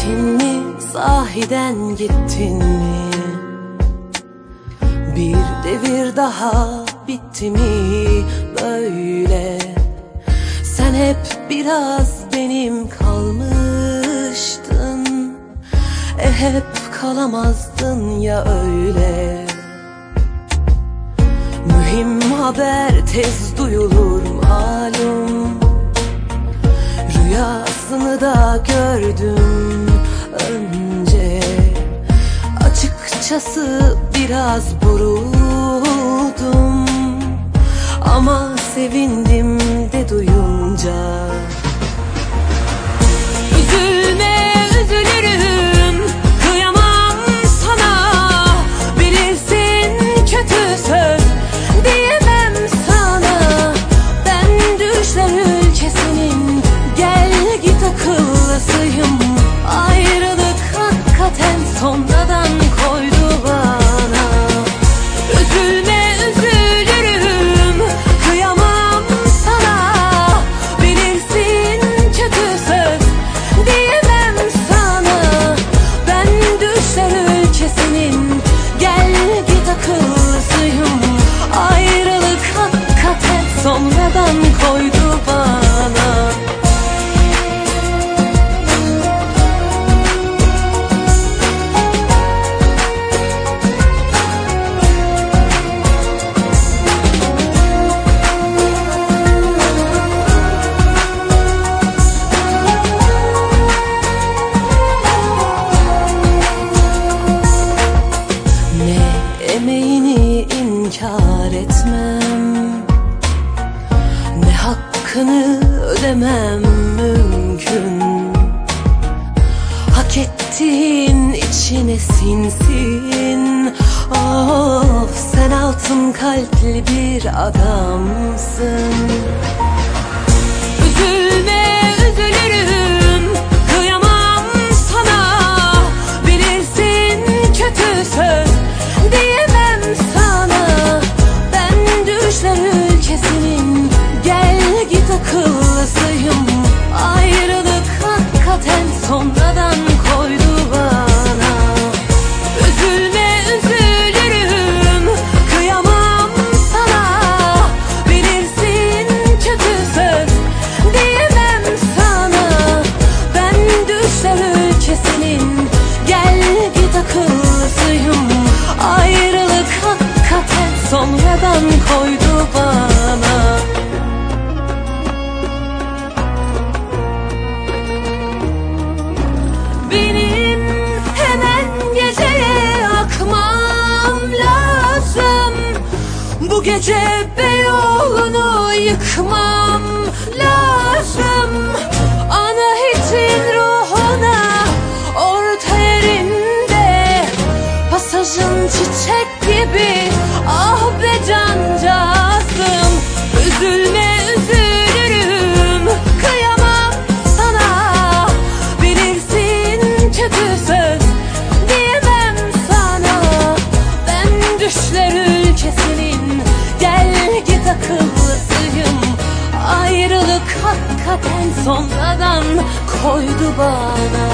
Gittin mi, sahiden gittin mi? Bir devir daha bitti mi böyle? Sen hep biraz benim kalmıştın, hep kalamazdın ya öyle. Mühim haber tez duyulur malum, rüyasını da gördüm önce. Açıkçası biraz buruldum, ama sevindim de duyunca. Üzülme, üzülürüm, kıyamam sana. Bilirsin kötü söz diyemem sana. Ben düşler ülkesinin gel git akıllısıyım. Ayrılık hakikaten sonradan koydu bana. Üzülme, üzülürüm, kıyamam sana. Bilirsin kötü söz diyemem sana. Ben düşler ülkesinin gel git akıllısıyım. Ayrılık hakikaten sonradan koydu bana. Emeğini inkar etmem, ne hakkını ödemem mümkün. Hak ettiğin içine sinsin. Of, sen altın kalpli bir adamsın. Üzülme, üzülürüm, kıyamam sana. Bilirsin kötü söz diyemem sana. Ben düşler ülkesinin gel git akıllısıyım. Ayrılık hakikaten sonradan koydu bana. Üzülme, üzülürüm, kıyamam sana. Bilirsin kötü söz diyemem sana. Ben düşler ülkesinin gel git akıllısıyım. Ayrılık hakikaten sonradan koydu bana. Benim hemen geceye akmam lazım. Bu gece Beyoğlu'nu yıkmam lazım. Ana hiçin ruhuna orta yerinde, pasajın çiçek gibi ah be cancağızım. Üzülme, üzülürüm, kıyamam sana. Bilirsin kötü söz diyemem sana. Ben düşler ülkesinin gel git akıllısıyım. Ayrılık hakikaten sonradan koydu bana.